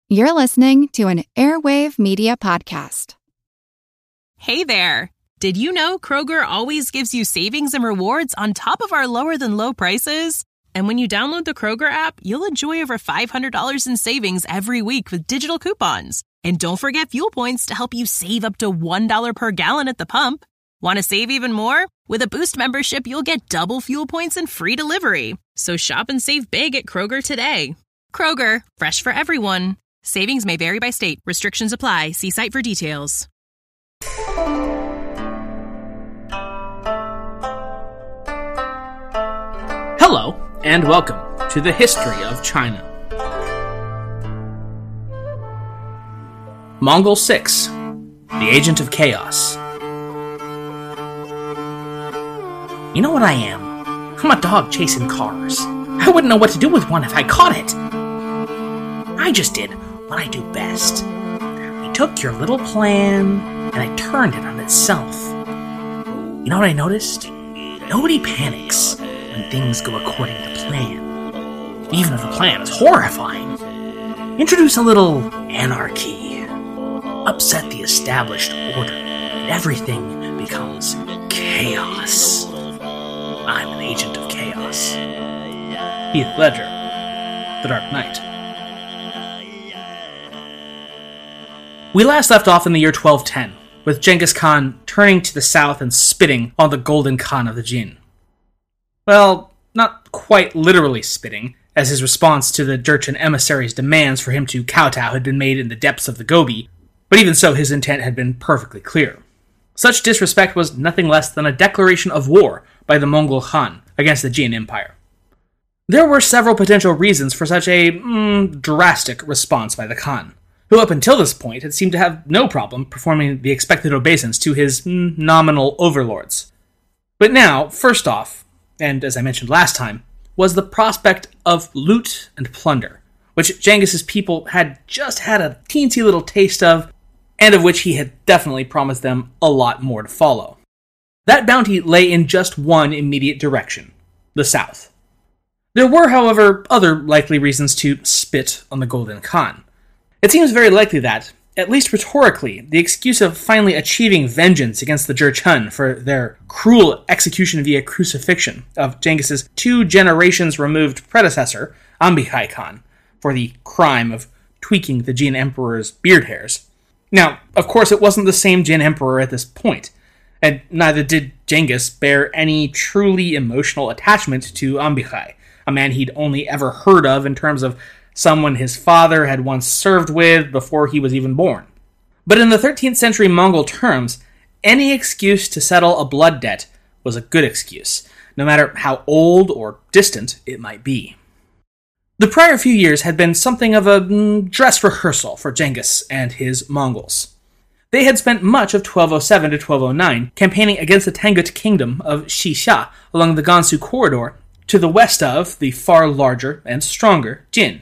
You're listening to an Airwave Media Podcast. Hey there! Did you know Kroger always gives you savings and rewards on top of our lower-than-low prices? And when you download the Kroger app, you'll enjoy over $500 in savings every week with digital coupons. And don't forget fuel points to help you save up to $1 per gallon at the pump. Want to save even more? With a Boost membership, you'll get double fuel points and free delivery. So shop and save big at Kroger today. Kroger, fresh for everyone. Savings may vary by state. Restrictions apply. See site for details. Hello, and welcome to the History of China. Mongol 6, the Agent of Chaos. You know what I am? I'm a dog chasing cars. I wouldn't know what to do with one if I caught it. I just did what I do best. I took your little plan and I turned it on itself. You know what I noticed? Nobody panics when things go according to plan, even if the plan is horrifying. Introduce a little anarchy, upset the established order, and everything becomes chaos. I'm an agent of chaos. Heath Ledger, The Dark Knight. We last left off in the year 1210, with Genghis Khan turning to the south and spitting on the Golden Khan of the Jin. Well, not quite literally spitting, as his response to the Jurchen emissary's demands for him to kowtow had been made in the depths of the Gobi, but even so his intent had been perfectly clear. Such disrespect was nothing less than a declaration of war by the Mongol Khan against the Jin Empire. There were several potential reasons for such a drastic response by the Khan, who up until this point had seemed to have no problem performing the expected obeisance to his nominal overlords. But now, first off, and as I mentioned last time, was the prospect of loot and plunder, which Genghis's people had just had a teensy little taste of, and of which he had definitely promised them a lot more to follow. That bounty lay in just one immediate direction, the south. There were, however, other likely reasons to spit on the Golden Khan. It seems very likely that, at least rhetorically, the excuse of finally achieving vengeance against the Jurchen for their cruel execution via crucifixion of Genghis's 2 generations removed predecessor, Ambikhai Khan, for the crime of tweaking the Jin Emperor's beard hairs. Now, of course, it wasn't the same Jin Emperor at this point, and neither did Genghis bear any truly emotional attachment to Ambikhai, a man he'd only ever heard of in terms of someone his father had once served with before he was even born. But in the 13th century Mongol terms, any excuse to settle a blood debt was a good excuse, no matter how old or distant it might be. The prior few years had been something of a dress rehearsal for Genghis and his Mongols. They had spent much of 1207 to 1209 campaigning against the Tangut kingdom of Xixia along the Gansu corridor to the west of the far larger and stronger Jin.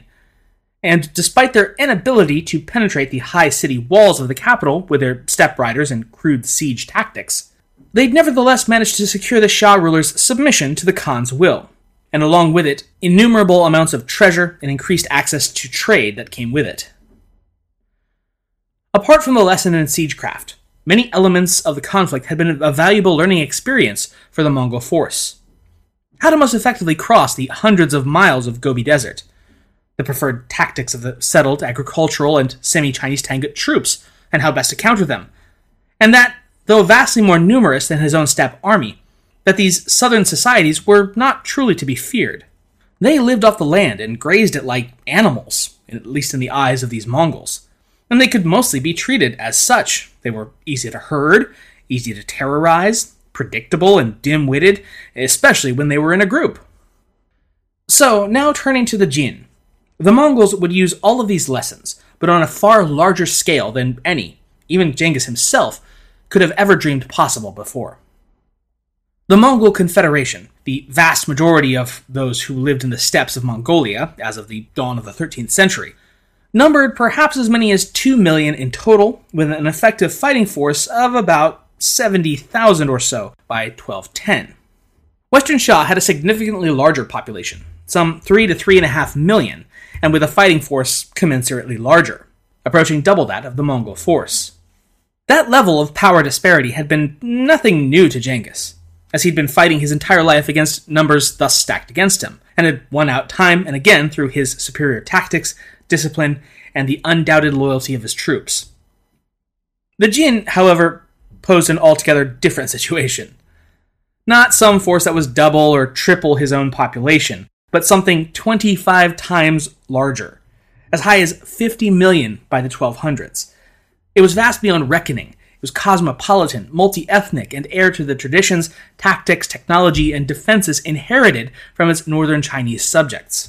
And despite their inability to penetrate the high city walls of the capital with their steppe riders and crude siege tactics, they'd nevertheless managed to secure the Shah ruler's submission to the Khan's will, and along with it, innumerable amounts of treasure and increased access to trade that came with it. Apart from the lesson in siegecraft, many elements of the conflict had been a valuable learning experience for the Mongol force. How to most effectively cross the hundreds of miles of Gobi Desert, the preferred tactics of the settled agricultural and semi-Chinese Tangut troops, and how best to counter them. And that, though vastly more numerous than his own steppe army, that these southern societies were not truly to be feared. They lived off the land and grazed it like animals, at least in the eyes of these Mongols, and they could mostly be treated as such. They were easy to herd, easy to terrorize, predictable and dim-witted, especially when they were in a group. So, now turning to the Jin. The Mongols would use all of these lessons, but on a far larger scale than any, even Genghis himself, could have ever dreamed possible before. The Mongol Confederation, the vast majority of those who lived in the steppes of Mongolia as of the dawn of the 13th century, numbered perhaps as many as 2 million in total, with an effective fighting force of about 70,000 or so by 1210. Western Xia had a significantly larger population, some 3 to 3.5 million, and with a fighting force commensurately larger, approaching double that of the Mongol force. That level of power disparity had been nothing new to Genghis, as he'd been fighting his entire life against numbers thus stacked against him, and had won out time and again through his superior tactics, discipline, and the undoubted loyalty of his troops. The Jin, however, posed an altogether different situation. Not some force that was double or triple his own population, but something 25 times larger, as high as 50 million by the 1200s. It was vast beyond reckoning. It was cosmopolitan, multi-ethnic, and heir to the traditions, tactics, technology, and defenses inherited from its northern Chinese subjects.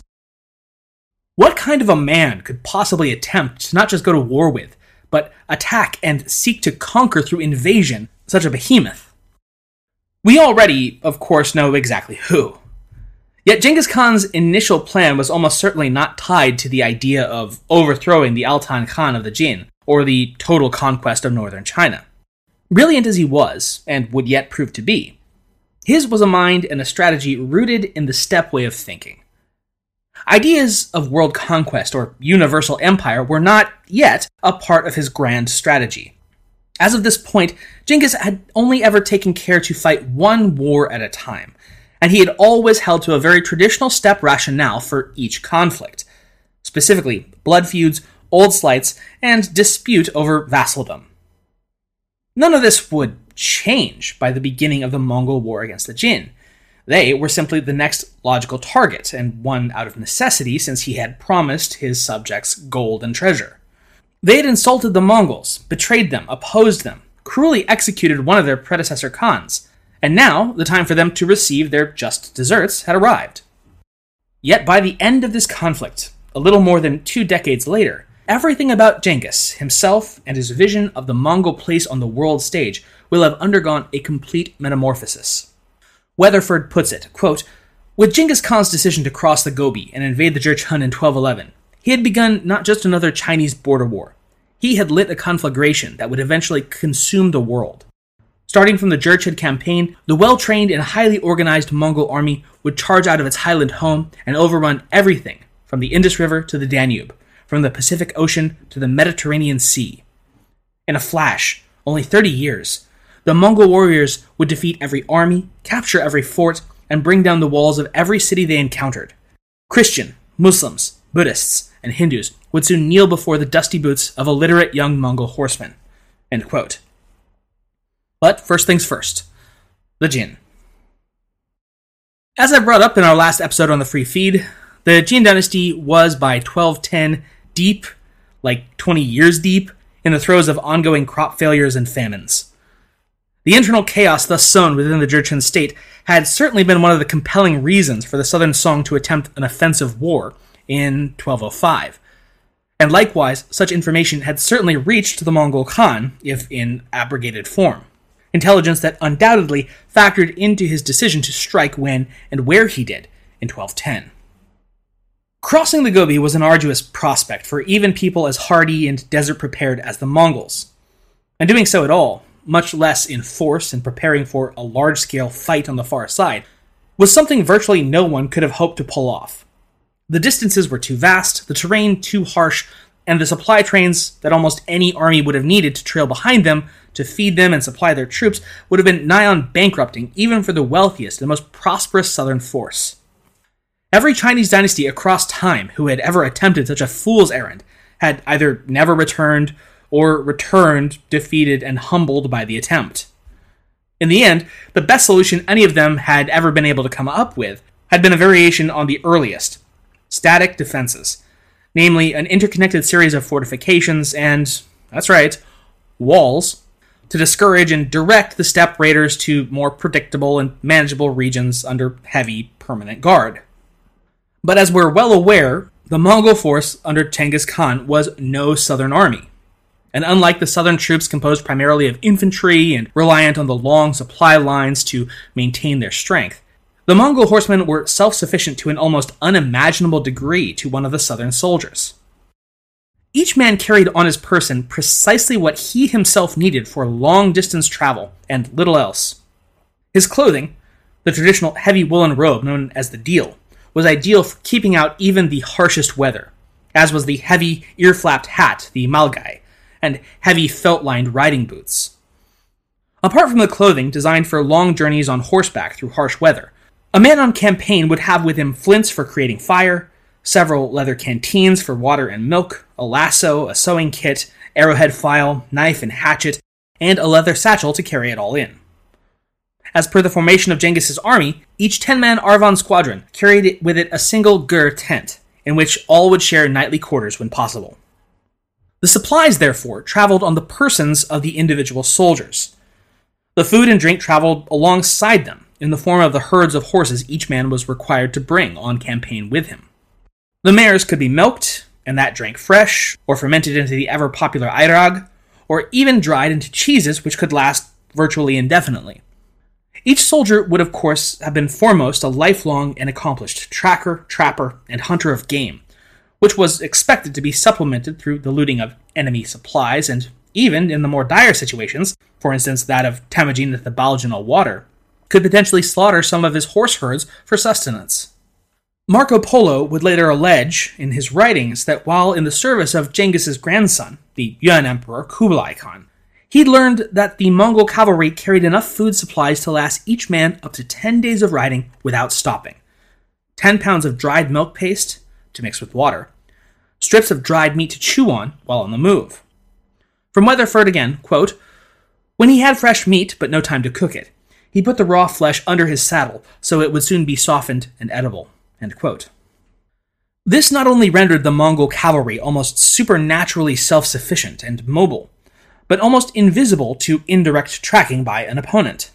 What kind of a man could possibly attempt to not just go to war with, but attack and seek to conquer through invasion such a behemoth? We already, of course, know exactly who. Yet Genghis Khan's initial plan was almost certainly not tied to the idea of overthrowing the Altan Khan of the Jin, or the total conquest of northern China. Brilliant as he was, and would yet prove to be, his was a mind and a strategy rooted in the steppe way of thinking. Ideas of world conquest or universal empire were not yet a part of his grand strategy. As of this point, Genghis had only ever taken care to fight one war at a time, and he had always held to a very traditional steppe rationale for each conflict, specifically blood feuds, old slights, and dispute over vassaldom. None of this would change by the beginning of the Mongol War against the Jin. They were simply the next logical target, and one out of necessity since he had promised his subjects gold and treasure. They had insulted the Mongols, betrayed them, opposed them, cruelly executed one of their predecessor Khans, and now the time for them to receive their just deserts had arrived. Yet by the end of this conflict, a little more than 2 decades later, everything about Genghis, himself, and his vision of the Mongol place on the world stage will have undergone a complete metamorphosis. Weatherford puts it, quote, "With Genghis Khan's decision to cross the Gobi and invade the Jurchen in 1211, he had begun not just another Chinese border war. He had lit a conflagration that would eventually consume the world. Starting from the Jurchen campaign, the well-trained and highly organized Mongol army would charge out of its highland home and overrun everything from the Indus River to the Danube, from the Pacific Ocean to the Mediterranean Sea. In a flash, only 30 years, the Mongol warriors would defeat every army, capture every fort, and bring down the walls of every city they encountered. Christian, Muslims, Buddhists, and Hindus would soon kneel before the dusty boots of illiterate young Mongol horsemen." End quote. But first things first, the Jin. As I brought up in our last episode on the free feed, the Jin dynasty was by 1210 deep, like 20 years deep, in the throes of ongoing crop failures and famines. The internal chaos thus sown within the Jurchen state had certainly been one of the compelling reasons for the Southern Song to attempt an offensive war in 1205. And likewise, such information had certainly reached the Mongol Khan, if in abrogated form. Intelligence that undoubtedly factored into his decision to strike when and where he did in 1210. Crossing the Gobi was an arduous prospect for even people as hardy and desert-prepared as the Mongols. And doing so at all, much less in force and preparing for a large-scale fight on the far side, was something virtually no one could have hoped to pull off. The distances were too vast, the terrain too harsh, and the supply trains that almost any army would have needed to trail behind them to feed them and supply their troops would have been nigh on bankrupting even for the wealthiest and most prosperous southern force. Every Chinese dynasty across time who had ever attempted such a fool's errand had either never returned or returned defeated and humbled by the attempt. In the end, the best solution any of them had ever been able to come up with had been a variation on the earliest, static defenses, namely an interconnected series of fortifications and, that's right, walls, to discourage and direct the steppe raiders to more predictable and manageable regions under heavy permanent guard. But as we're well aware, the Mongol force under Genghis Khan was no southern army. And unlike the southern troops composed primarily of infantry and reliant on the long supply lines to maintain their strength, the Mongol horsemen were self-sufficient to an almost unimaginable degree to one of the southern soldiers. Each man carried on his person precisely what he himself needed for long-distance travel and little else. His clothing, the traditional heavy woolen robe known as the deel, was ideal for keeping out even the harshest weather, as was the heavy ear-flapped hat, the malgai, and heavy felt-lined riding boots. Apart from the clothing designed for long journeys on horseback through harsh weather, a man on campaign would have with him flints for creating fire, several leather canteens for water and milk, a lasso, a sewing kit, arrowhead file, knife and hatchet, and a leather satchel to carry it all in. As per the formation of Genghis's army, each 10-man Arvan squadron carried with it a single gur tent, in which all would share nightly quarters when possible. The supplies, therefore, traveled on the persons of the individual soldiers. The food and drink traveled alongside them, in the form of the herds of horses each man was required to bring on campaign with him. The mares could be milked, and that drank fresh, or fermented into the ever-popular airag, or even dried into cheeses which could last virtually indefinitely. Each soldier would, of course, have been foremost a lifelong and accomplished tracker, trapper, and hunter of game, which was expected to be supplemented through the looting of enemy supplies, and even in the more dire situations, for instance that of Temujin at the Baljunal Water, could potentially slaughter some of his horse herds for sustenance. Marco Polo would later allege in his writings that while in the service of Genghis's grandson, the Yuan Emperor Kublai Khan, he'd learned that the Mongol cavalry carried enough food supplies to last each man up to 10 days of riding without stopping. 10 pounds of dried milk paste to mix with water, strips of dried meat to chew on while on the move. From Weatherford again, quote, "When he had fresh meat but no time to cook it, he put the raw flesh under his saddle so it would soon be softened and edible." End quote. This not only rendered the Mongol cavalry almost supernaturally self-sufficient and mobile, but almost invisible to indirect tracking by an opponent.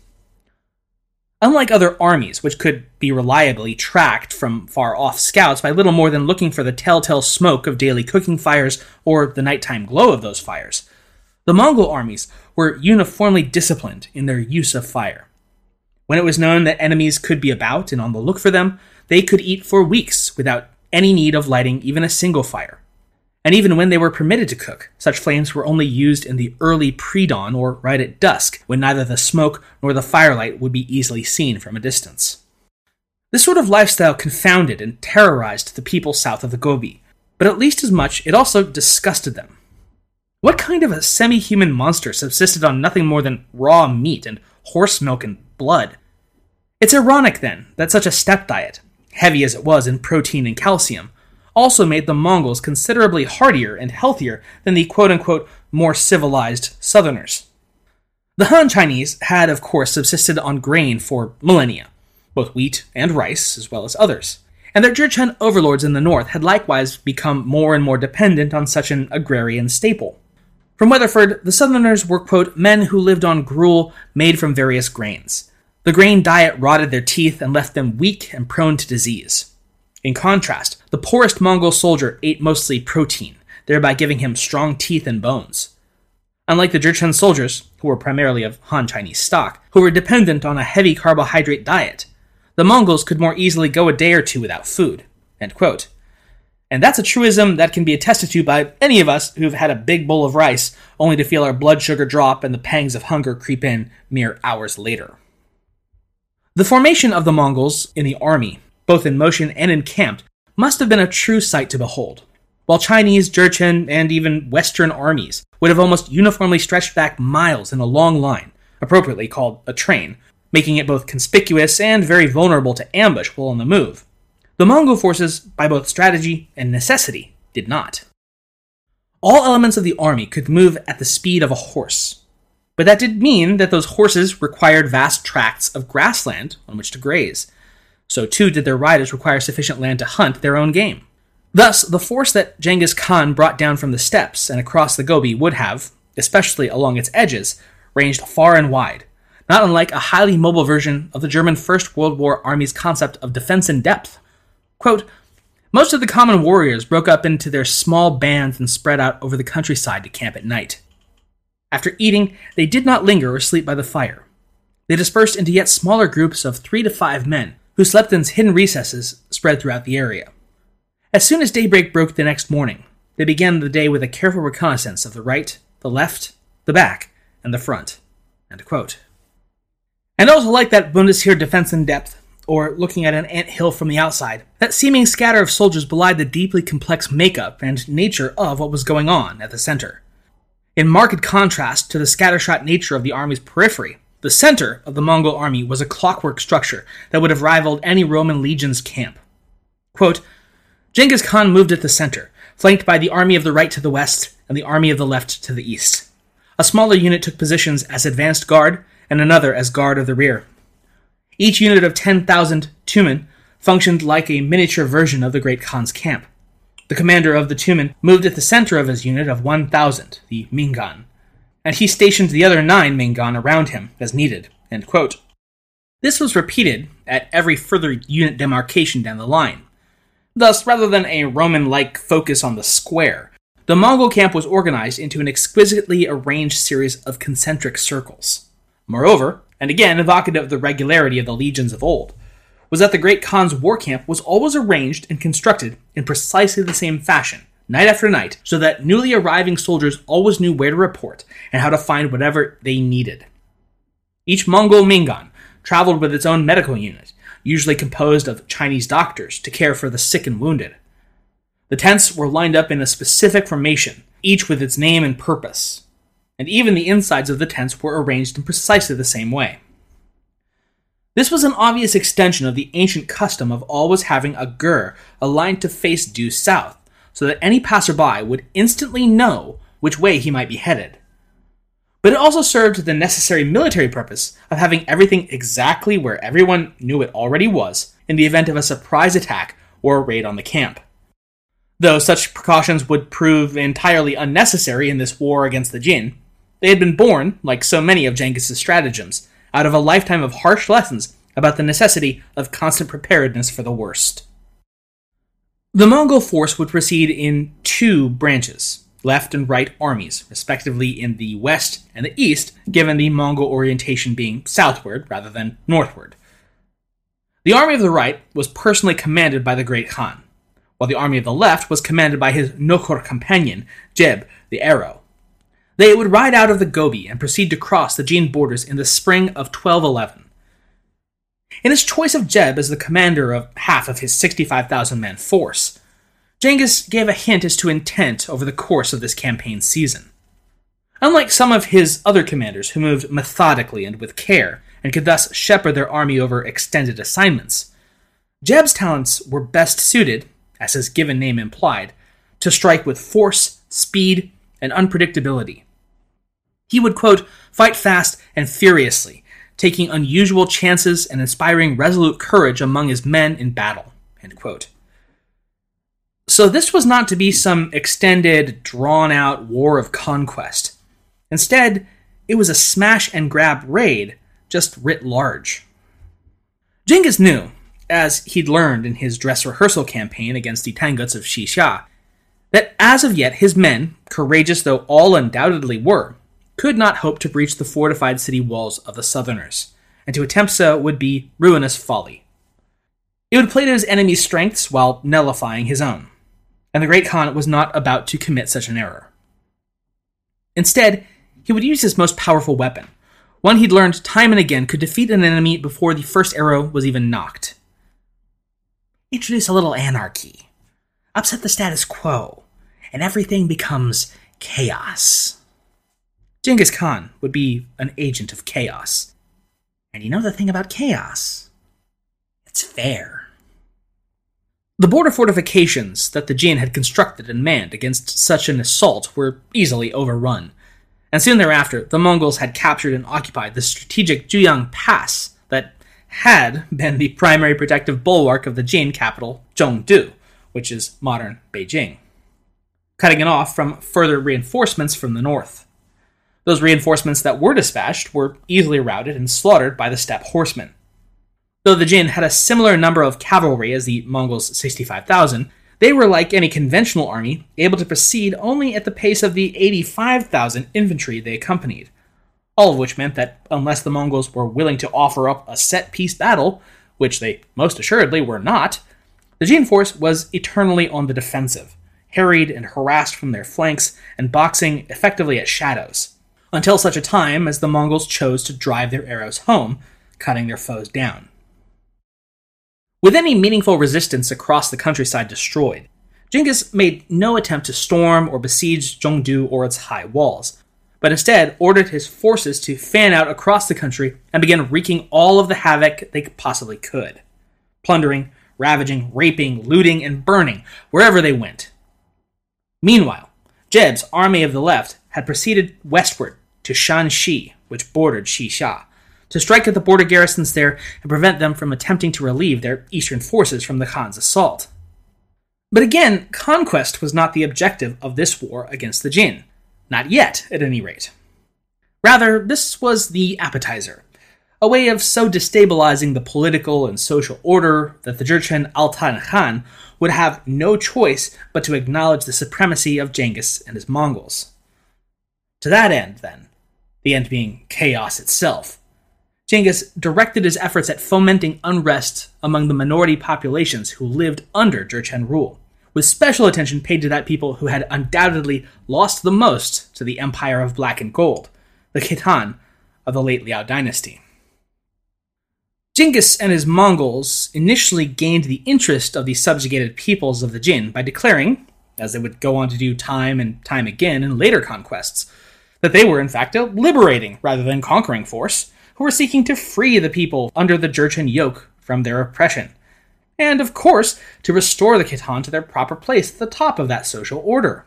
Unlike other armies, which could be reliably tracked from far-off scouts by little more than looking for the telltale smoke of daily cooking fires or the nighttime glow of those fires, the Mongol armies were uniformly disciplined in their use of fire. When it was known that enemies could be about and on the look for them, they could eat for weeks without any need of lighting even a single fire. And even when they were permitted to cook, such flames were only used in the early pre-dawn or right at dusk, when neither the smoke nor the firelight would be easily seen from a distance. This sort of lifestyle confounded and terrorized the people south of the Gobi, but at least as much it also disgusted them. What kind of a semi-human monster subsisted on nothing more than raw meat and horse milk and blood? It's ironic, then, that such a steppe diet, heavy as it was in protein and calcium, also made the Mongols considerably hardier and healthier than the quote-unquote more civilized southerners. The Han Chinese had, of course, subsisted on grain for millennia, both wheat and rice, as well as others, and their Jurchen overlords in the north had likewise become more and more dependent on such an agrarian staple. From Weatherford, the southerners were, quote, men who lived on gruel made from various grains. The grain diet rotted their teeth and left them weak and prone to disease. In contrast, the poorest Mongol soldier ate mostly protein, thereby giving him strong teeth and bones. Unlike the Jurchen soldiers, who were primarily of Han Chinese stock, who were dependent on a heavy carbohydrate diet, the Mongols could more easily go a day or two without food. End quote. And that's a truism that can be attested to by any of us who've had a big bowl of rice, only to feel our blood sugar drop and the pangs of hunger creep in mere hours later. The formation of the Mongols in the army, both in motion and encamped, must have been a true sight to behold. While Chinese, Jurchen, and even Western armies would have almost uniformly stretched back miles in a long line, appropriately called a train, making it both conspicuous and very vulnerable to ambush while on the move, the Mongol forces, by both strategy and necessity, did not. All elements of the army could move at the speed of a horse, but that did mean that those horses required vast tracts of grassland on which to graze. So too did their riders require sufficient land to hunt their own game. Thus, the force that Genghis Khan brought down from the steppes and across the Gobi would have, especially along its edges, ranged far and wide, not unlike a highly mobile version of the German First World War Army's concept of defense in depth. Quote, most of the common warriors broke up into their small bands and spread out over the countryside to camp at night. After eating, they did not linger or sleep by the fire. They dispersed into yet smaller groups of 3 to 5 men, who slept in hidden recesses spread throughout the area. As soon as daybreak broke the next morning, they began the day with a careful reconnaissance of the right, the left, the back, and the front. End quote. And also like that Bundesheer defense in depth, or looking at an anthill from the outside, that seeming scatter of soldiers belied the deeply complex makeup and nature of what was going on at the center. In marked contrast to the scattershot nature of the army's periphery, the center of the Mongol army was a clockwork structure that would have rivaled any Roman legion's camp. Quote, Genghis Khan moved at the center, flanked by the army of the right to the west and the army of the left to the east. A smaller unit took positions as advanced guard and another as guard of the rear. Each unit of 10,000 Tumen functioned like a miniature version of the Great Khan's camp. The commander of the Tumen moved at the center of his unit of 1,000, the Mingan, and he stationed the other 9 Mingan around him as needed. End quote. This was repeated at every further unit demarcation down the line. Thus, rather than a Roman-like focus on the square, the Mongol camp was organized into an exquisitely arranged series of concentric circles. Moreover, and again evocative of the regularity of the legions of old, was that the Great Khan's war camp was always arranged and constructed in precisely the same fashion, night after night, so that newly arriving soldiers always knew where to report and how to find whatever they needed. Each Mongol Mingan traveled with its own medical unit, usually composed of Chinese doctors to care for the sick and wounded. The tents were lined up in a specific formation, each with its name and purpose, and even the insides of the tents were arranged in precisely the same way. This was an obvious extension of the ancient custom of always having a gur aligned to face due south, so that any passerby would instantly know which way he might be headed. But it also served the necessary military purpose of having everything exactly where everyone knew it already was in the event of a surprise attack or a raid on the camp. Though such precautions would prove entirely unnecessary in this war against the Jin, they had been born, like so many of Genghis' stratagems, out of a lifetime of harsh lessons about the necessity of constant preparedness for the worst. The Mongol force would proceed in 2 branches, left and right armies, respectively in the west and the east, given the Mongol orientation being southward rather than northward. The army of the right was personally commanded by the Great Khan, while the army of the left was commanded by his Nokhor companion, Jeb the Arrow. They would ride out of the Gobi and proceed to cross the Jin borders in the spring of 1211. In his choice of Jeb as the commander of half of his 65,000-man force, Genghis gave a hint as to intent over the course of this campaign season. Unlike some of his other commanders who moved methodically and with care, and could thus shepherd their army over extended assignments, Jeb's talents were best suited, as his given name implied, to strike with force, speed, and unpredictability. He would, quote, fight fast and furiously, taking unusual chances and inspiring resolute courage among his men in battle, end quote. So this was not to be some extended, drawn-out war of conquest. Instead, it was a smash-and-grab raid, just writ large. Genghis knew, as he'd learned in his dress rehearsal campaign against the Tanguts of Xixia, that as of yet his men, courageous though all undoubtedly were, could not hope to breach the fortified city walls of the Southerners, and to attempt so would be ruinous folly. It would play to his enemy's strengths while nullifying his own, and the Great Khan was not about to commit such an error. Instead, he would use his most powerful weapon, one he'd learned time and again could defeat an enemy before the first arrow was even knocked. Introduce a little anarchy, upset the status quo, and everything becomes chaos. Genghis Khan would be an agent of chaos. And you know the thing about chaos? It's fair. The border fortifications that the Jin had constructed and manned against such an assault were easily overrun, and soon thereafter the Mongols had captured and occupied the strategic Juyang Pass that had been the primary protective bulwark of the Jin capital, Zhongdu, which is modern Beijing, cutting it off from further reinforcements from the north. Those reinforcements that were dispatched were easily routed and slaughtered by the steppe horsemen. Though the Jin had a similar number of cavalry as the Mongols' 65,000, they were, like any conventional army, able to proceed only at the pace of the 85,000 infantry they accompanied, all of which meant that unless the Mongols were willing to offer up a set-piece battle, which they most assuredly were not, the Jin force was eternally on the defensive, harried and harassed from their flanks and boxing effectively at shadows, until such a time as the Mongols chose to drive their arrows home, cutting their foes down. With any meaningful resistance across the countryside destroyed, Genghis made no attempt to storm or besiege Zhongdu or its high walls, but instead ordered his forces to fan out across the country and begin wreaking all of the havoc they possibly could, plundering, ravaging, raping, looting, and burning wherever they went. Meanwhile, Jeb's army of the left had proceeded westward to Shanxi, which bordered Xisha, to strike at the border garrisons there and prevent them from attempting to relieve their eastern forces from the Khan's assault. But again, conquest was not the objective of this war against the Jin. Not yet, at any rate. Rather, this was the appetizer, a way of so destabilizing the political and social order that the Jurchen Altan Khan would have no choice but to acknowledge the supremacy of Genghis and his Mongols. To that end, then, the end being chaos itself, Genghis directed his efforts at fomenting unrest among the minority populations who lived under Jurchen rule, with special attention paid to that people who had undoubtedly lost the most to the Empire of Black and Gold, the Khitan of the late Liao dynasty. Genghis and his Mongols initially gained the interest of the subjugated peoples of the Jin by declaring, as they would go on to do time and time again in later conquests, that they were in fact a liberating rather than conquering force, who were seeking to free the people under the Jurchen yoke from their oppression, and, of course, to restore the Khitan to their proper place at the top of that social order.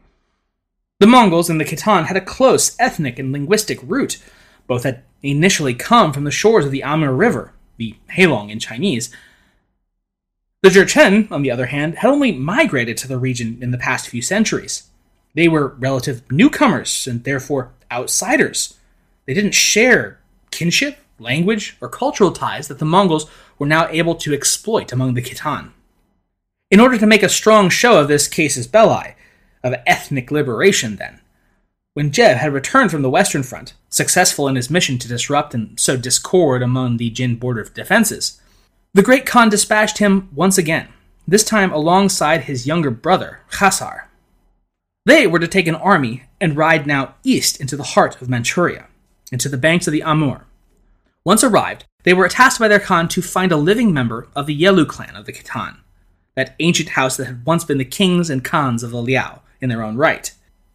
The Mongols and the Khitan had a close ethnic and linguistic root. Both had initially come from the shores of the Amur River, the Heilong in Chinese. The Jurchen, on the other hand, had only migrated to the region in the past few centuries. They were relative newcomers and therefore outsiders. They didn't share kinship, language, or cultural ties that the Mongols were now able to exploit among the Khitan. In order to make a strong show of this casus belli, of ethnic liberation then, when Jeb had returned from the Western Front, successful in his mission to disrupt and sow discord among the Jin border defenses, the Great Khan dispatched him once again, this time alongside his younger brother, Khasar. They were to take an army and ride now east into the heart of Manchuria, into the banks of the Amur. Once arrived, they were tasked by their Khan to find a living member of the Yelu clan of the Khitan, that ancient house that had once been the kings and khans of the Liao in their own right.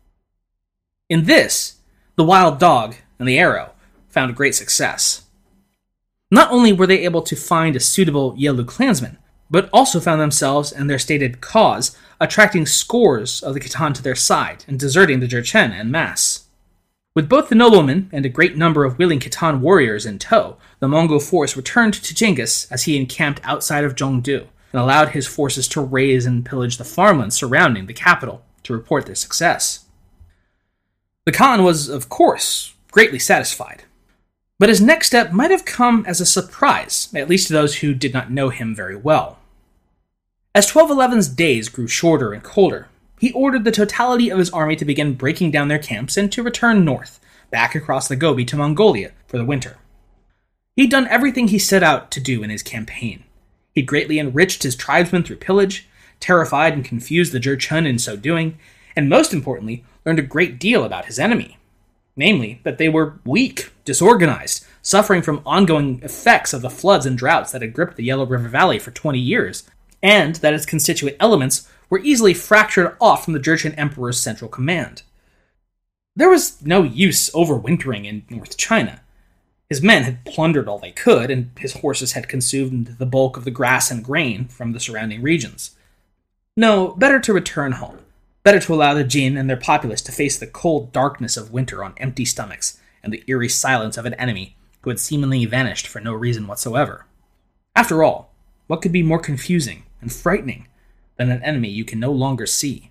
In this, the wild dog and the arrow found great success. Not only were they able to find a suitable Yelu clansman, but also found themselves and their stated cause attracting scores of the Khitan to their side and deserting the Jurchen en masse. With both the noblemen and a great number of willing Khitan warriors in tow, the Mongol force returned to Genghis as he encamped outside of Zhongdu and allowed his forces to raze and pillage the farmlands surrounding the capital to report their success. The Khan was, of course, greatly satisfied, but his next step might have come as a surprise, at least to those who did not know him very well. As 1211's days grew shorter and colder, he ordered the totality of his army to begin breaking down their camps and to return north, back across the Gobi to Mongolia for the winter. He'd done everything he set out to do in his campaign. He'd greatly enriched his tribesmen through pillage, terrified and confused the Jurchen in so doing, and most importantly, learned a great deal about his enemy. Namely, that they were weak, disorganized, suffering from ongoing effects of the floods and droughts that had gripped the Yellow River Valley for 20 years, and that its constituent elements were easily fractured off from the Jurchen Emperor's central command. There was no use overwintering in North China. His men had plundered all they could, and his horses had consumed the bulk of the grass and grain from the surrounding regions. No, better to return home. Better to allow the Jin and their populace to face the cold darkness of winter on empty stomachs and the eerie silence of an enemy who had seemingly vanished for no reason whatsoever. After all, what could be more confusing and frightening than an enemy you can no longer see?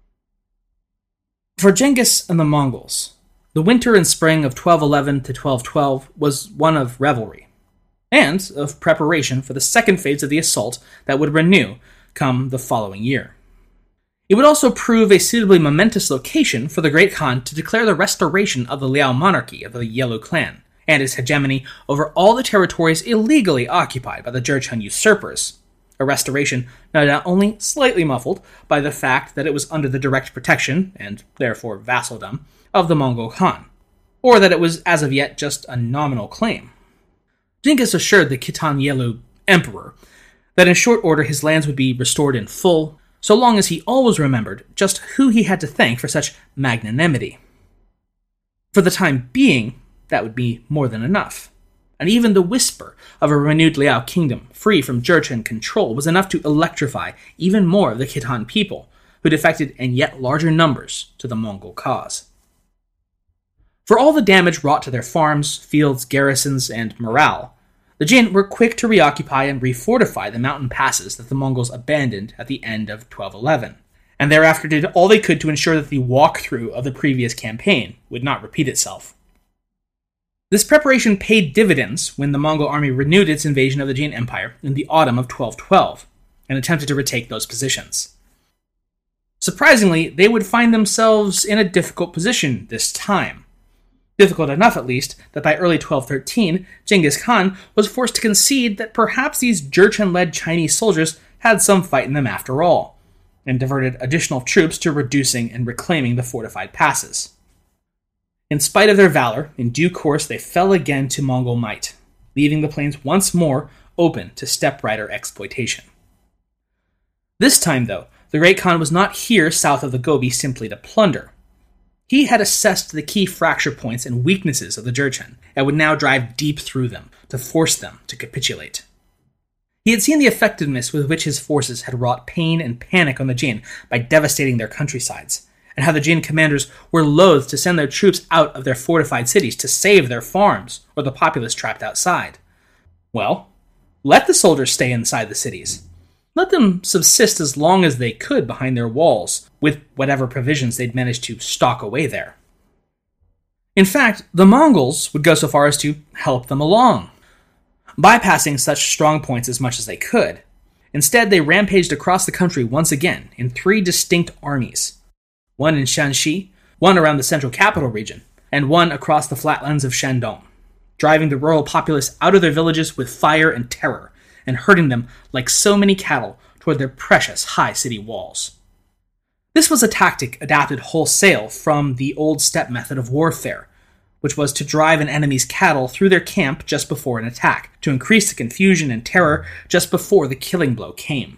For Genghis and the Mongols, the winter and spring of 1211 to 1212 was one of revelry, and of preparation for the second phase of the assault that would renew come the following year. It would also prove a suitably momentous location for the Great Khan to declare the restoration of the Liao monarchy of the Yellow clan, and his hegemony over all the territories illegally occupied by the Jurchen usurpers, a restoration not only slightly muffled by the fact that it was under the direct protection, and therefore vassaldom, of the Mongol Khan, or that it was as of yet just a nominal claim. Genghis assured the Khitan Yelu emperor that in short order his lands would be restored in full, so long as he always remembered just who he had to thank for such magnanimity. For the time being, that would be more than enough. And even the whisper of a renewed Liao kingdom, free from Jurchen control, was enough to electrify even more of the Khitan people, who defected in yet larger numbers to the Mongol cause. For all the damage wrought to their farms, fields, garrisons, and morale, the Jin were quick to reoccupy and refortify the mountain passes that the Mongols abandoned at the end of 1211, and thereafter did all they could to ensure that the walkthrough of the previous campaign would not repeat itself. This preparation paid dividends when the Mongol army renewed its invasion of the Jin Empire in the autumn of 1212 and attempted to retake those positions. Surprisingly, they would find themselves in a difficult position this time. Difficult enough, at least, that by early 1213, Genghis Khan was forced to concede that perhaps these Jurchen-led Chinese soldiers had some fight in them after all, and diverted additional troops to reducing and reclaiming the fortified passes. In spite of their valor, in due course they fell again to Mongol might, leaving the plains once more open to steppe rider exploitation. This time, though, the Great Khan was not here south of the Gobi simply to plunder. He had assessed the key fracture points and weaknesses of the Jurchen, and would now drive deep through them to force them to capitulate. He had seen the effectiveness with which his forces had wrought pain and panic on the Jin by devastating their countrysides, and how the Jin commanders were loath to send their troops out of their fortified cities to save their farms or the populace trapped outside. Well, let the soldiers stay inside the cities. Let them subsist as long as they could behind their walls, with whatever provisions they'd managed to stock away there. In fact, the Mongols would go so far as to help them along, bypassing such strong points as much as they could. Instead, they rampaged across the country once again in 3 distinct armies, one in Shanxi, one around the central capital region, and one across the flatlands of Shandong, driving the rural populace out of their villages with fire and terror, and herding them like so many cattle toward their precious high city walls. This was a tactic adapted wholesale from the old steppe method of warfare, which was to drive an enemy's cattle through their camp just before an attack, to increase the confusion and terror just before the killing blow came.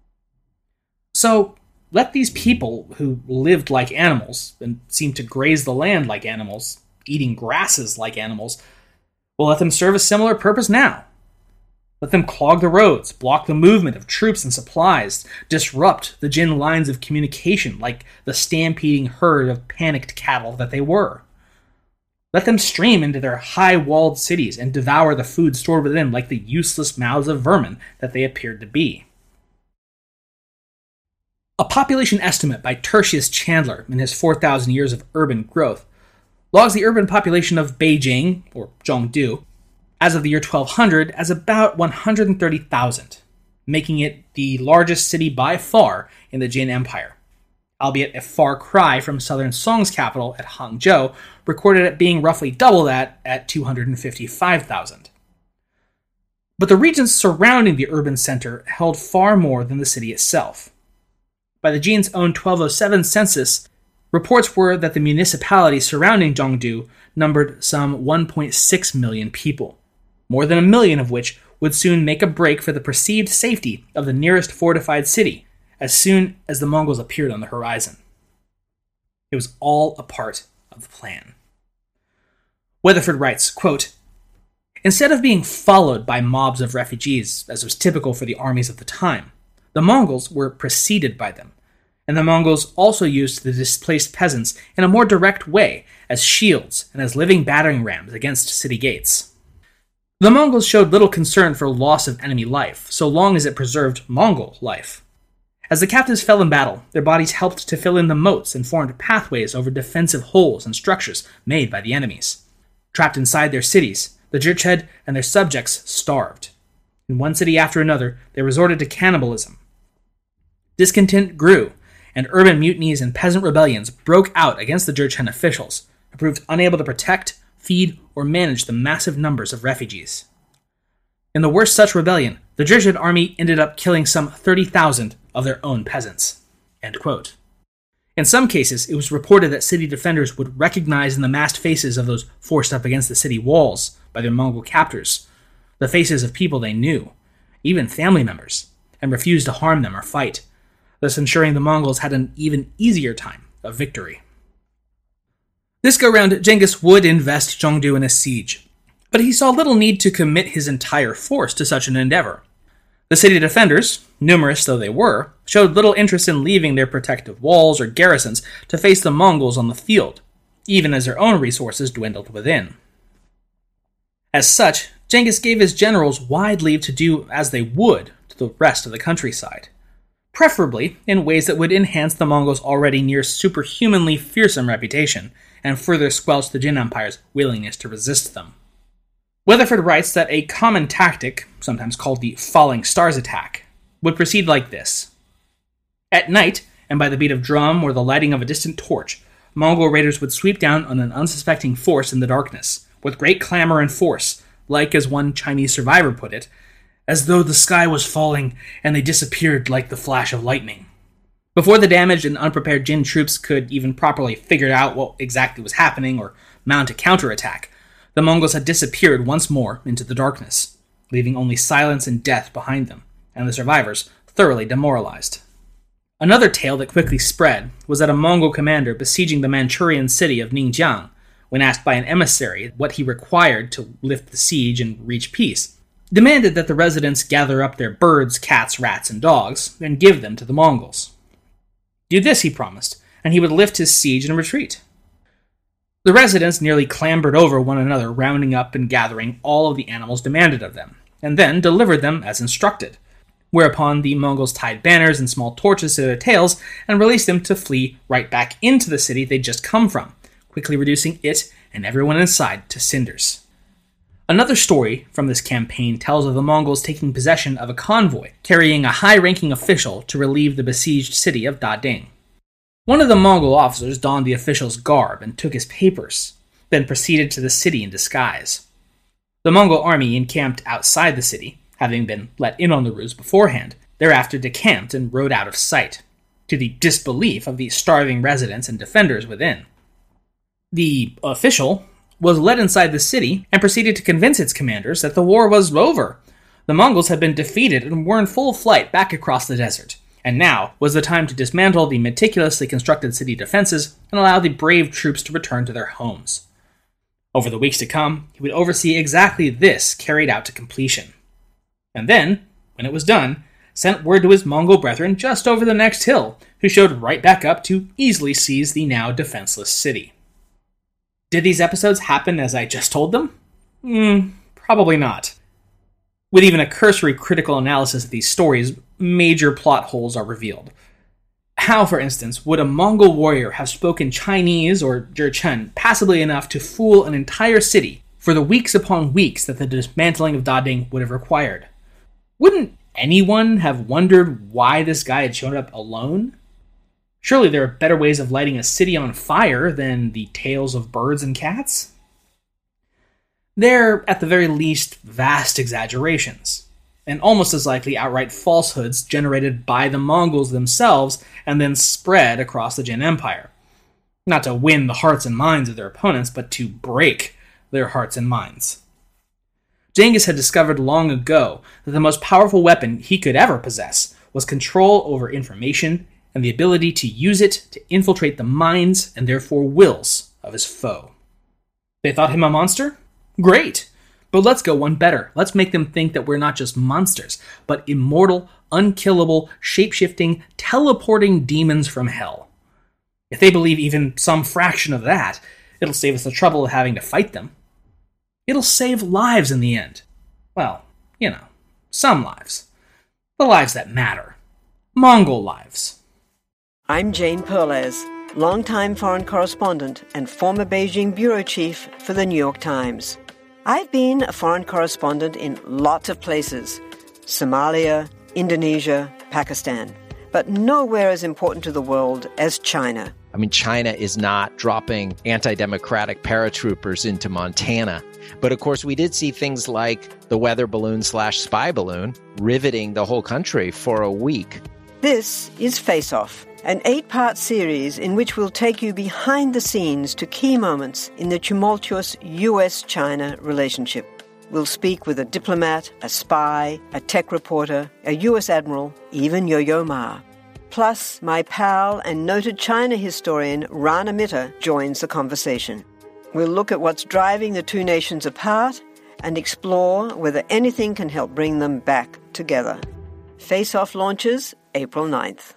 So, let these people, who lived like animals, and seemed to graze the land like animals, eating grasses like animals, well, let them serve a similar purpose now. Let them clog the roads, block the movement of troops and supplies, disrupt the Jin lines of communication like the stampeding herd of panicked cattle that they were. Let them stream into their high-walled cities and devour the food stored within like the useless mouths of vermin that they appeared to be. A population estimate by Tertius Chandler in his 4,000 Years of Urban Growth logs the urban population of Beijing, or Zhongdu, as of the year 1200 as about 130,000, making it the largest city by far in the Jin Empire, albeit a far cry from southern Song's capital at Hangzhou, recorded at being roughly double that at 255,000. But the regions surrounding the urban center held far more than the city itself. By the Jin's own 1207 census, reports were that the municipality surrounding Zhongdu numbered some 1.6 million people, more than 1 million of which would soon make a break for the perceived safety of the nearest fortified city as soon as the Mongols appeared on the horizon. It was all a part of the plan. Weatherford writes, quote, "Instead of being followed by mobs of refugees, as was typical for the armies of the time, the Mongols were preceded by them, and the Mongols also used the displaced peasants in a more direct way as shields and as living battering rams against city gates. The Mongols showed little concern for loss of enemy life, so long as it preserved Mongol life. As the captives fell in battle, their bodies helped to fill in the moats and formed pathways over defensive holes and structures made by the enemies. Trapped inside their cities, the Jurchen and their subjects starved. In one city after another, they resorted to cannibalism. Discontent grew, and urban mutinies and peasant rebellions broke out against the Jurchen officials, who proved unable to protect, feed, or manage the massive numbers of refugees. In the worst such rebellion, the Jurchen army ended up killing some 30,000 of their own peasants." End quote. In some cases, it was reported that city defenders would recognize in the masked faces of those forced up against the city walls by their Mongol captors the faces of people they knew, even family members, and refused to harm them or fight, thus ensuring the Mongols had an even easier time of victory. This go-round, Genghis would invest Chengdu in a siege, but he saw little need to commit his entire force to such an endeavor. The city defenders, numerous though they were, showed little interest in leaving their protective walls or garrisons to face the Mongols on the field, even as their own resources dwindled within. As such, Genghis gave his generals wide leave to do as they would to the rest of the countryside, preferably in ways that would enhance the Mongols' already near superhumanly fearsome reputation and further squelch the Jin Empire's willingness to resist them. Weatherford writes that a common tactic, sometimes called the Falling Stars attack, would proceed like this. At night, and by the beat of drum or the lighting of a distant torch, Mongol raiders would sweep down on an unsuspecting force in the darkness, with great clamor and force, like, as one Chinese survivor put it, as though the sky was falling and they disappeared like the flash of lightning. Before the damaged and unprepared Jin troops could even properly figure out what exactly was happening or mount a counterattack, the Mongols had disappeared once more into the darkness, leaving only silence and death behind them, and the survivors thoroughly demoralized. Another tale that quickly spread was that a Mongol commander besieging the Manchurian city of Ningjiang, when asked by an emissary what he required to lift the siege and reach peace, demanded that the residents gather up their birds, cats, rats, and dogs and give them to the Mongols. Do this, he promised, and he would lift his siege and retreat. The residents nearly clambered over one another, rounding up and gathering all of the animals demanded of them, and then delivered them as instructed, whereupon the Mongols tied banners and small torches to their tails and released them to flee right back into the city they'd just come from, quickly reducing it and everyone inside to cinders. Another story from this campaign tells of the Mongols taking possession of a convoy carrying a high-ranking official to relieve the besieged city of Dading. One of the Mongol officers donned the official's garb and took his papers, then proceeded to the city in disguise. The Mongol army encamped outside the city, having been let in on the ruse beforehand, thereafter decamped and rode out of sight, to the disbelief of the starving residents and defenders within. The official was led inside the city and proceeded to convince its commanders that the war was over. The Mongols had been defeated and were in full flight back across the desert, and now was the time to dismantle the meticulously constructed city defenses and allow the brave troops to return to their homes. Over the weeks to come, he would oversee exactly this carried out to completion. And then, when it was done, sent word to his Mongol brethren just over the next hill, who showed right back up to easily seize the now defenseless city. Did these episodes happen as I just told them? Probably not. With even a cursory critical analysis of these stories, major plot holes are revealed. How, for instance, would a Mongol warrior have spoken Chinese or Jurchen passably enough to fool an entire city for the weeks upon weeks that the dismantling of Dading would have required? Wouldn't anyone have wondered why this guy had shown up alone? Surely there are better ways of lighting a city on fire than the tales of birds and cats? They're, at the very least, vast exaggerations, and almost as likely outright falsehoods generated by the Mongols themselves and then spread across the Jin Empire. Not to win the hearts and minds of their opponents, but to break their hearts and minds. Genghis had discovered long ago that the most powerful weapon he could ever possess was control over information and the ability to use it to infiltrate the minds and therefore wills of his foe. They thought him a monster? Great! But let's go one better. Let's make them think that we're not just monsters, but immortal, unkillable, shape-shifting, teleporting demons from hell. If they believe even some fraction of that, it'll save us the trouble of having to fight them. It'll save lives in the end. Well, some lives. The lives that matter. Mongol lives. I'm Jane Perlez, longtime foreign correspondent and former Beijing bureau chief for the New York Times. I've been a foreign correspondent in lots of places: Somalia, Indonesia, Pakistan, but nowhere as important to the world as China. I mean, China is not dropping anti-democratic paratroopers into Montana. But of course, we did see things like the weather balloon/spy balloon riveting the whole country for a week. This is Face Off, an 8-part series in which we'll take you behind the scenes to key moments in the tumultuous U.S.-China relationship. we'll speak with a diplomat, a spy, a tech reporter, a U.S. admiral, even Yo-Yo Ma. Plus, my pal and noted China historian Rana Mitter joins the conversation. We'll look at what's driving the two nations apart and explore whether anything can help bring them back together. Face Off launches April 9th.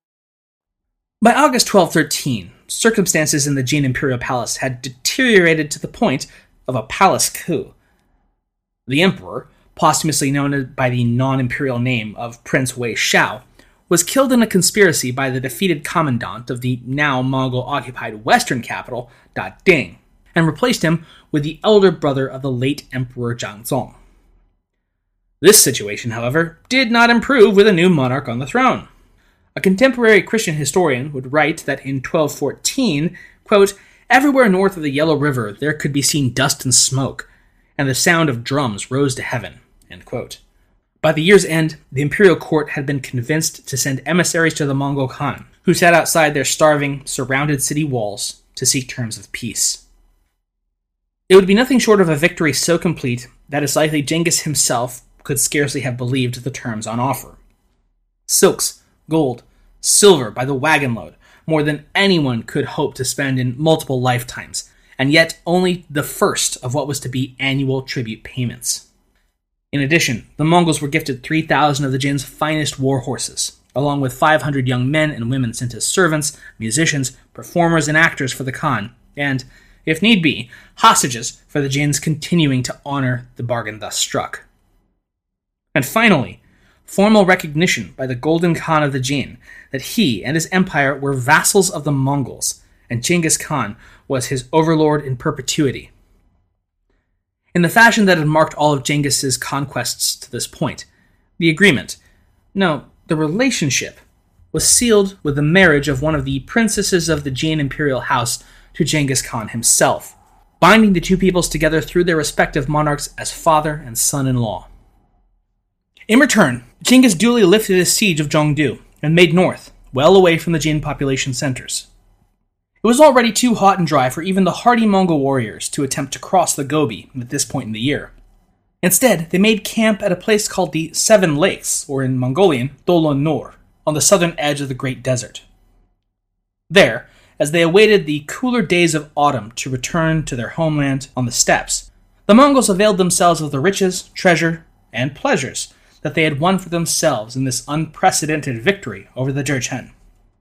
By August 1213, circumstances in the Jin Imperial Palace had deteriorated to the point of a palace coup. The emperor, posthumously known by the non-imperial name of Prince Wei Xiao, was killed in a conspiracy by the defeated commandant of the now Mongol-occupied western capital, Da Ding, and replaced him with the elder brother of the late Emperor Zhangzong. This situation, however, did not improve with a new monarch on the throne. A contemporary Christian historian would write that in 1214, quote, "Everywhere north of the Yellow River there could be seen dust and smoke, and the sound of drums rose to heaven." End quote. By the year's end, the imperial court had been convinced to send emissaries to the Mongol Khan, who sat outside their starving, surrounded city walls to seek terms of peace. It would be nothing short of a victory so complete that it's likely Genghis himself could scarcely have believed the terms on offer. Silks, gold, silver by the wagon load, more than anyone could hope to spend in multiple lifetimes, and yet only the first of what was to be annual tribute payments. In addition, the Mongols were gifted 3,000 of the Jin's finest war horses, along with 500 young men and women sent as servants, musicians, performers, and actors for the Khan, and, if need be, hostages for the Jin's continuing to honor the bargain thus struck. And finally, formal recognition by the Golden Khan of the Jin that he and his empire were vassals of the Mongols, and Genghis Khan was his overlord in perpetuity. In the fashion that had marked all of Genghis's conquests to this point, the agreement, no, the relationship, was sealed with the marriage of one of the princesses of the Jin imperial house to Genghis Khan himself, binding the two peoples together through their respective monarchs as father and son-in-law. In return, Genghis duly lifted his siege of Zhongdu and made north, well away from the Jin population centers. It was already too hot and dry for even the hardy Mongol warriors to attempt to cross the Gobi at this point in the year. Instead, they made camp at a place called the Seven Lakes, or in Mongolian, Dolon Nur, on the southern edge of the Great Desert. There, as they awaited the cooler days of autumn to return to their homeland on the steppes, the Mongols availed themselves of the riches, treasure, and pleasures that they had won for themselves in this unprecedented victory over the Jurchen.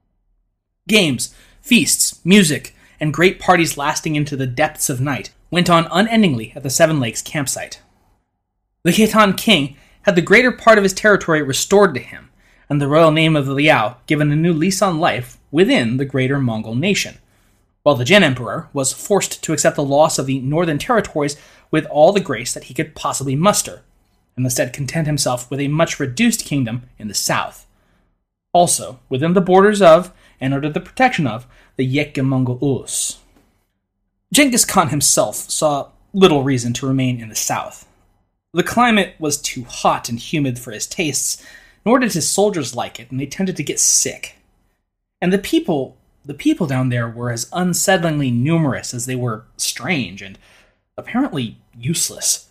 Games, feasts, music, and great parties lasting into the depths of night went on unendingly at the Seven Lakes campsite. The Khitan king had the greater part of his territory restored to him, and the royal name of the Liao given a new lease on life within the greater Mongol nation, while the Jin emperor was forced to accept the loss of the northern territories with all the grace that he could possibly muster, and instead content himself with a much reduced kingdom in the south, also within the borders of, and under the protection of, the Yekka Mongol Ulus. Genghis Khan himself saw little reason to remain in the south. The climate was too hot and humid for his tastes, nor did his soldiers like it, and they tended to get sick. And the people down there were as unsettlingly numerous as they were strange and apparently useless.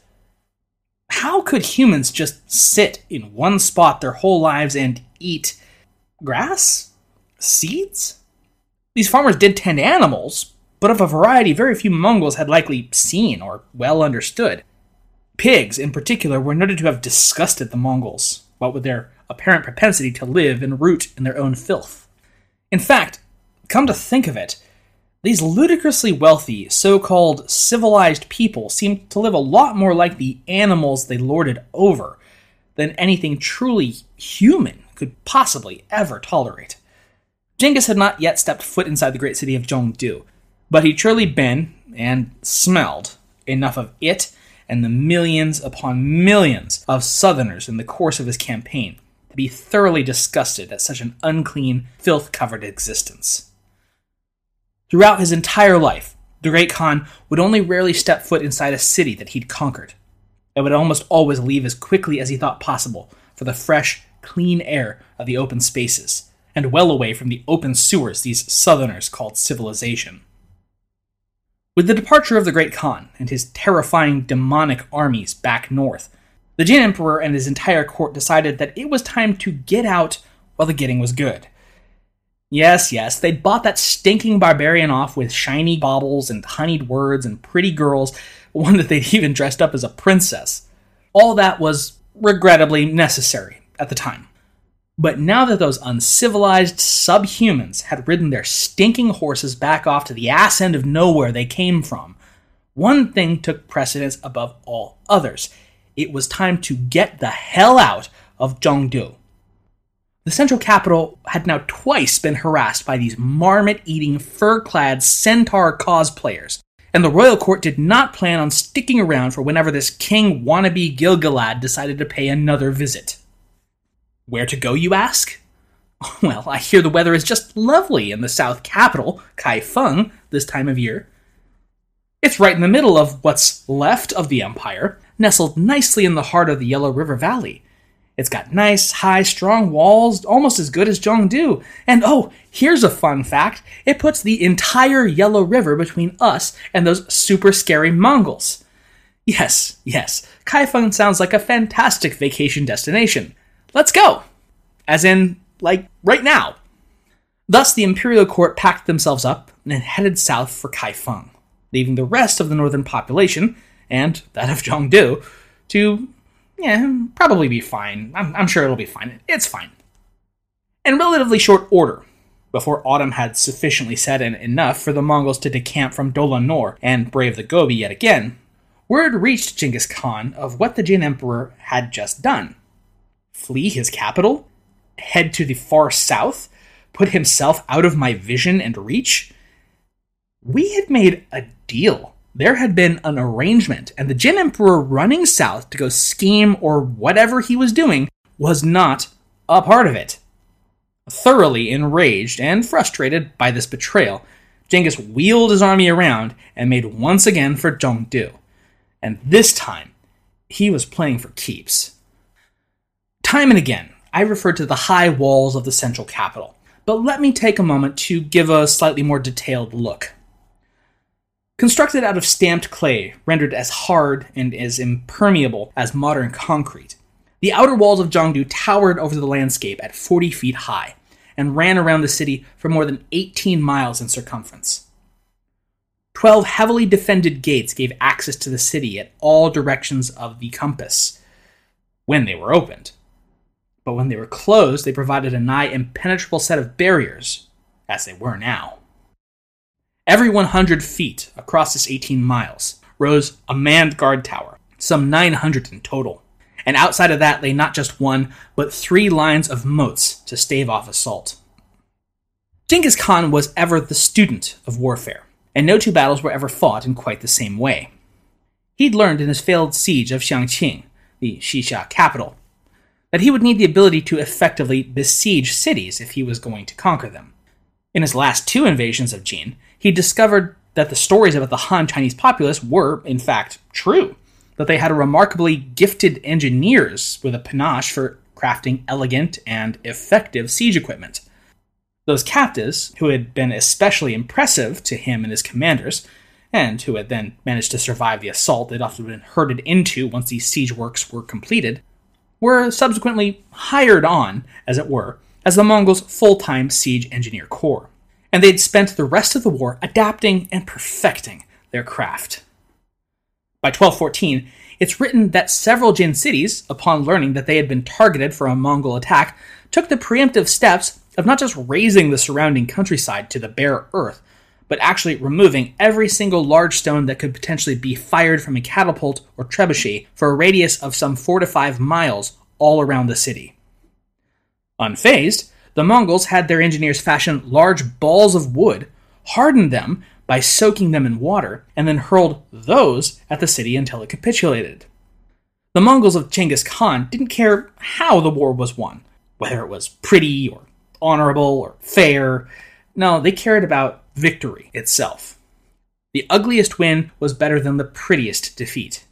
How could humans just sit in one spot their whole lives and eat grass? Seeds? These farmers did tend animals, but of a variety very few Mongols had likely seen or well understood. Pigs, in particular, were noted to have disgusted the Mongols, what with their apparent propensity to live and root in their own filth. In fact, come to think of it, these ludicrously wealthy, so-called civilized people seemed to live a lot more like the animals they lorded over than anything truly human could possibly ever tolerate. Genghis had not yet stepped foot inside the great city of Zhongdu, but he'd surely been, and smelled, enough of it and the millions upon millions of southerners in the course of his campaign to be thoroughly disgusted at such an unclean, filth-covered existence. Throughout his entire life, the Great Khan would only rarely step foot inside a city that he'd conquered, and would almost always leave as quickly as he thought possible for the fresh, clean air of the open spaces, and well away from the open sewers these southerners called civilization. With the departure of the Great Khan and his terrifying demonic armies back north, the Jin Emperor and his entire court decided that it was time to get out while the getting was good. Yes, they'd bought that stinking barbarian off with shiny baubles and honeyed words and pretty girls, one that they'd even dressed up as a princess. All that was regrettably necessary at the time. But now that those uncivilized subhumans had ridden their stinking horses back off to the ass end of nowhere they came from, one thing took precedence above all others. It was time to get the hell out of Zhongdu. The central capital had now twice been harassed by these marmot-eating, fur-clad centaur cosplayers, and the royal court did not plan on sticking around for whenever this king wannabe Gilgalad decided to pay another visit. Where to go, you ask? Well, I hear the weather is just lovely in the south capital, Kaifeng, this time of year. It's right in the middle of what's left of the empire, nestled nicely in the heart of the Yellow River Valley. It's got nice, high, strong walls, almost as good as Zhongdu. And oh, here's a fun fact. It puts the entire Yellow River between us and those super scary Mongols. Yes, Kaifeng sounds like a fantastic vacation destination. Let's go! As in, like, right now. Thus, the imperial court packed themselves up and headed south for Kaifeng, leaving the rest of the northern population, and that of Zhongdu, to probably be fine. I'm sure it'll be fine. It's fine. In relatively short order, before autumn had sufficiently set in enough for the Mongols to decamp from Dolonor and brave the Gobi yet again, word reached Genghis Khan of what the Jin Emperor had just done. Flee his capital? Head to the far south? Put himself out of my vision and reach? We had made a deal. There had been an arrangement, and the Jin Emperor running south to go scheme or whatever he was doing was not a part of it. Thoroughly enraged and frustrated by this betrayal, Genghis wheeled his army around and made once again for Zhongdu. And this time, he was playing for keeps. Time and again, I referred to the high walls of the central capital, but let me take a moment to give a slightly more detailed look. Constructed out of stamped clay, rendered as hard and as impermeable as modern concrete, the outer walls of Zhongdu towered over the landscape at 40 feet high and ran around the city for more than 18 miles in circumference. 12 heavily defended gates gave access to the city at all directions of the compass, when they were opened. But when they were closed, they provided a nigh impenetrable set of barriers, as they were now. Every 100 feet across this 18 miles rose a manned guard tower, some 900 in total. And outside of that lay not just one, but 3 lines of moats to stave off assault. Genghis Khan was ever the student of warfare, and no two battles were ever fought in quite the same way. He'd learned in his failed siege of Xiangqing, the Xixia capital, that he would need the ability to effectively besiege cities if he was going to conquer them. In his last 2 invasions of Jin, he discovered that the stories about the Han Chinese populace were, in fact, true, that they had a remarkably gifted engineers with a panache for crafting elegant and effective siege equipment. Those captives, who had been especially impressive to him and his commanders, and who had then managed to survive the assault they'd often been herded into once these siege works were completed, were subsequently hired on, as it were, as the Mongols' full-time siege engineer corps, and they'd spent the rest of the war adapting and perfecting their craft. By 1214, it's written that several Jin cities, upon learning that they had been targeted for a Mongol attack, took the preemptive steps of not just razing the surrounding countryside to the bare earth, but actually removing every single large stone that could potentially be fired from a catapult or trebuchet for a radius of some 4 to 5 miles all around the city. Unfazed, the Mongols had their engineers fashion large balls of wood, hardened them by soaking them in water, and then hurled those at the city until it capitulated. The Mongols of Genghis Khan didn't care how the war was won, whether it was pretty or honorable or fair. No, they cared about victory itself. The ugliest win was better than the prettiest defeat.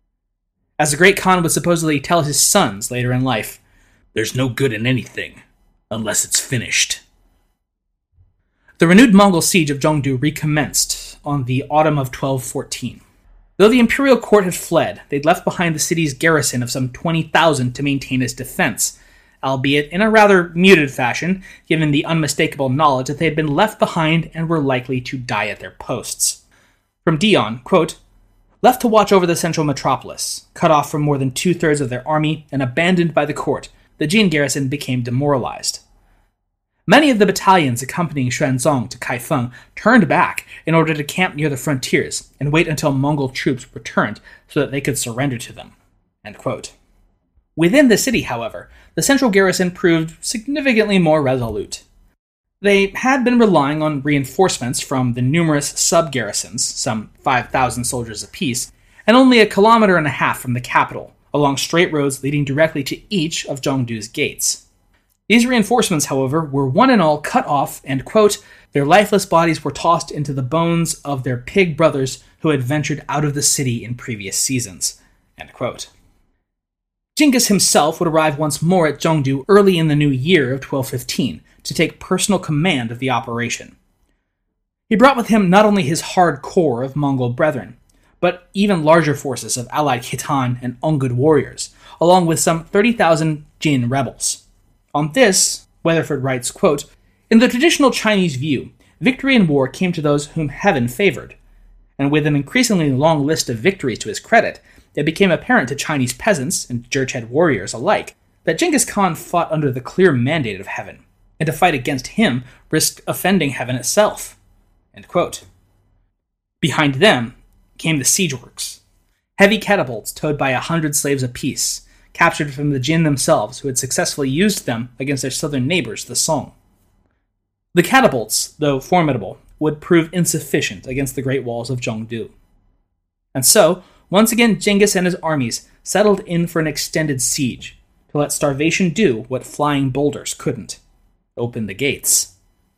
As the great Khan would supposedly tell his sons later in life, "There's no good in anything unless it's finished." The renewed Mongol siege of Zhongdu recommenced on the autumn of 1214. Though the imperial court had fled, they'd left behind the city's garrison of some 20,000 to maintain its defense, albeit in a rather muted fashion, given the unmistakable knowledge that they had been left behind and were likely to die at their posts. From Dion, quote, "Left to watch over the central metropolis, cut off from more than two-thirds of their army, and abandoned by the court, the Jin garrison became demoralized. Many of the battalions accompanying Xuanzong to Kaifeng turned back in order to camp near the frontiers and wait until Mongol troops returned so that they could surrender to them." End quote. Within the city, however, the central garrison proved significantly more resolute. They had been relying on reinforcements from the numerous sub-garrisons, some 5,000 soldiers apiece, and only 1.5 kilometers from the capital, along straight roads leading directly to each of Zhongdu's gates. These reinforcements, however, were one and all cut off, and, quote, "Their lifeless bodies were tossed into the bones of their pig brothers who had ventured out of the city in previous seasons." End quote. Genghis himself would arrive once more at Zhongdu early in the new year of 1215 to take personal command of the operation. He brought with him not only his hard core of Mongol brethren, but even larger forces of allied Khitan and Ongud warriors, along with some 30,000 Jin rebels. On this, Weatherford writes, quote, "In the traditional Chinese view, victory in war came to those whom heaven favored, and with an increasingly long list of victories to his credit, it became apparent to Chinese peasants and Jurchen warriors alike that Genghis Khan fought under the clear mandate of heaven, and to fight against him risked offending heaven itself." End quote. Behind them came the siege works, heavy catapults towed by 100 slaves apiece, captured from the Jin themselves, who had successfully used them against their southern neighbors, the Song. The catapults, though formidable, would prove insufficient against the great walls of Zhongdu. And so, once again, Genghis and his armies settled in for an extended siege, to let starvation do what flying boulders couldn't: open the gates.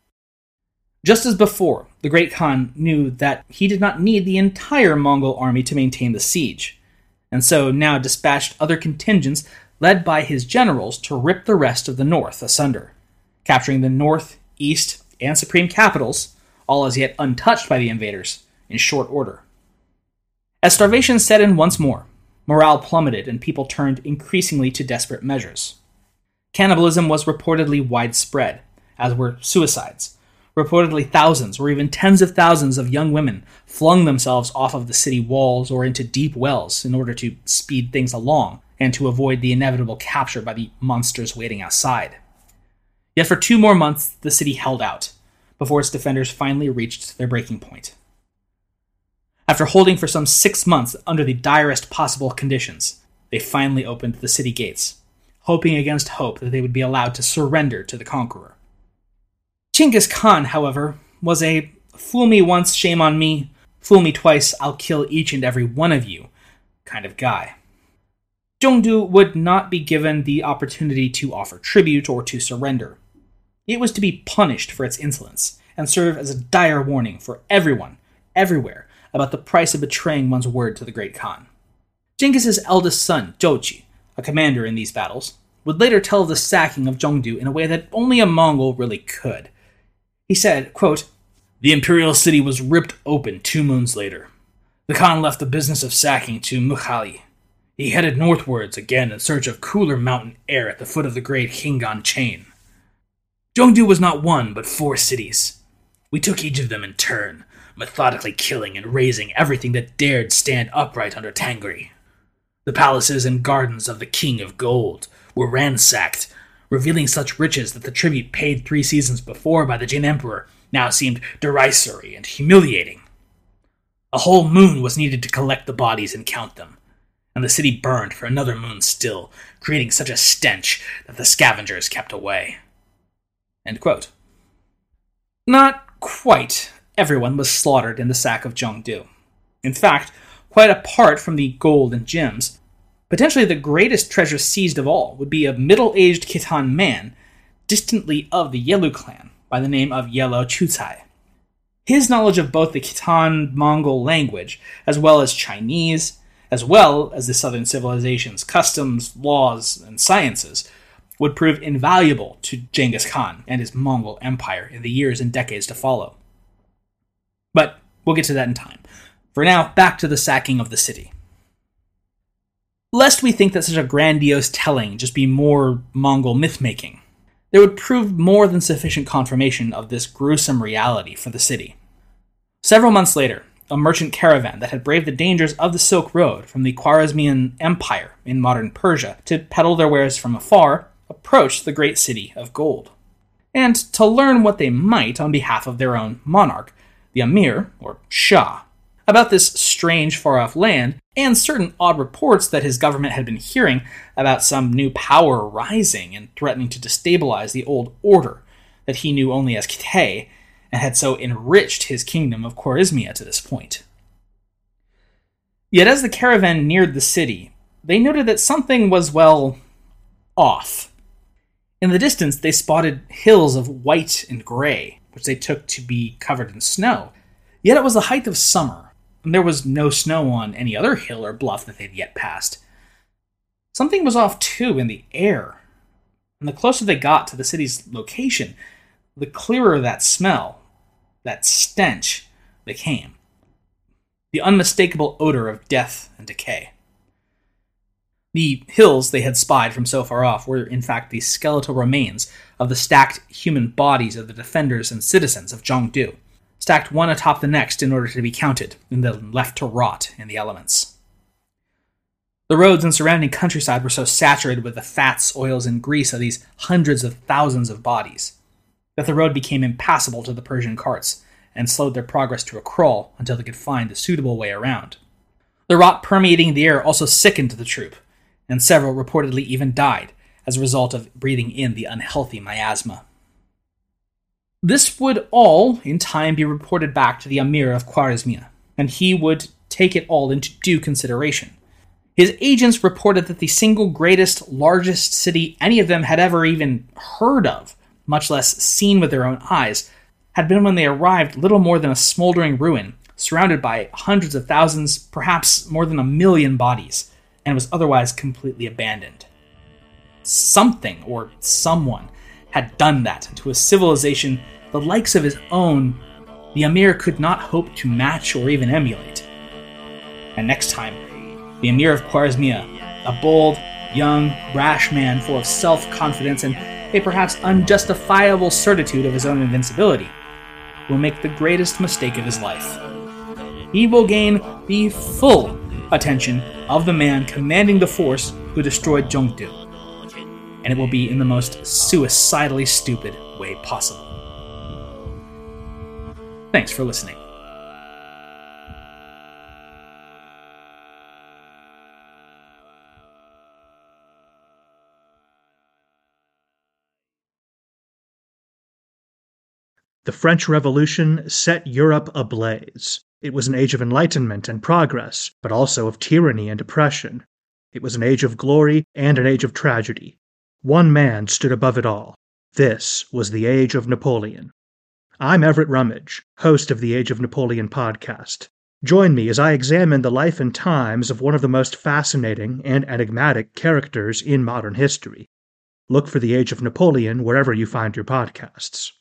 Just as before, the Great Khan knew that he did not need the entire Mongol army to maintain the siege, and so now dispatched other contingents led by his generals to rip the rest of the north asunder, capturing the north, east, and supreme capitals, all as yet untouched by the invaders, in short order. As starvation set in once more, morale plummeted and people turned increasingly to desperate measures. Cannibalism was reportedly widespread, as were suicides. Reportedly thousands, or even tens of thousands of young women flung themselves off of the city walls or into deep wells in order to speed things along and to avoid the inevitable capture by the monsters waiting outside. Yet for 2 more months, the city held out, before its defenders finally reached their breaking point. After holding for some 6 months under the direst possible conditions, they finally opened the city gates, hoping against hope that they would be allowed to surrender to the conqueror. Genghis Khan, however, was a fool me once, shame on me, fool me twice, I'll kill each and every one of you kind of guy. Zhongdu would not be given the opportunity to offer tribute or to surrender. It was to be punished for its insolence and serve as a dire warning for everyone, everywhere, about the price of betraying one's word to the Great Khan. Genghis's eldest son, Zhouqi, a commander in these battles, would later tell of the sacking of Zhongdu in a way that only a Mongol really could. He said, quote, "The imperial city was ripped open 2 moons later. The Khan left the business of sacking to Mukhali. He headed northwards again in search of cooler mountain air at the foot of the great Khingan chain. Zhongdu was not 1, but 4 cities. We took each of them in turn, methodically killing and razing everything that dared stand upright under Tangri. The palaces and gardens of the King of Gold were ransacked, revealing such riches that the tribute paid 3 seasons before by the Jin Emperor now seemed derisory and humiliating. A whole moon was needed to collect the bodies and count them, and the city burned for another moon still, creating such a stench that the scavengers kept away." End quote. Not quite everyone was slaughtered in the sack of Zhongdu. In fact, quite apart from the gold and gems, potentially the greatest treasure seized of all would be a middle-aged Khitan man, distantly of the Yelu clan, by the name of Yelo Chucai. His knowledge of both the Khitan-Mongol language, as well as Chinese, as well as the southern civilization's customs, laws, and sciences, would prove invaluable to Genghis Khan and his Mongol empire in the years and decades to follow. But We'll get to that in time. For now, back to the sacking of the city. Lest we think that such a grandiose telling just be more Mongol myth-making, there would prove more than sufficient confirmation of this gruesome reality for the city. Several months later, a merchant caravan that had braved the dangers of the Silk Road from the Khwarezmian Empire in modern Persia to peddle their wares from afar approached the great city of gold, and to learn what they might on behalf of their own monarch, the Amir, or Shah, about this strange far-off land and certain odd reports that his government had been hearing about some new power rising and threatening to destabilize the old order that he knew only as Kitay, and had so enriched his kingdom of Khwarezmia to this point. Yet as the caravan neared the city, they noted that something was, well, off. In the distance, they spotted hills of white and gray, which they took to be covered in snow. Yet it was the height of summer, and there was no snow on any other hill or bluff that they'd yet passed. Something was off, too, in the air, and the closer they got to the city's location, the clearer that smell, that stench, became. The unmistakable odor of death and decay. The hills they had spied from so far off were, in fact, the skeletal remains of the stacked human bodies of the defenders and citizens of Zhongdu, stacked one atop the next in order to be counted, and then left to rot in the elements. The roads and surrounding countryside were so saturated with the fats, oils, and grease of these hundreds of thousands of bodies that the road became impassable to the Persian carts and slowed their progress to a crawl until they could find a suitable way around. The rot permeating the air also sickened the troop, and several reportedly even died as a result of breathing in the unhealthy miasma. This would all, in time, be reported back to the Amir of Khwarezmia, and he would take it all into due consideration. His agents reported that the single greatest, largest city any of them had ever even heard of, much less seen with their own eyes, had been when they arrived little more than a smoldering ruin, surrounded by hundreds of thousands, perhaps more than 1 million bodies, and was otherwise completely abandoned. Something, or someone, had done that to a civilization the likes of his own the Amir could not hope to match or even emulate. And next time, the Amir of Khwarezmia, a bold, young, brash man full of self-confidence and a perhaps unjustifiable certitude of his own invincibility, will make the greatest mistake of his life. He will gain the full attention of the man commanding the force who destroyed Zhongdu, and it will be in the most suicidally stupid way possible. Thanks for listening. The French Revolution set Europe ablaze. It was an age of enlightenment and progress, but also of tyranny and oppression. It was an age of glory and an age of tragedy. One man stood above it all. This was the Age of Napoleon. I'm Everett Rummage, host of the Age of Napoleon podcast. Join me as I examine the life and times of one of the most fascinating and enigmatic characters in modern history. Look for the Age of Napoleon wherever you find your podcasts.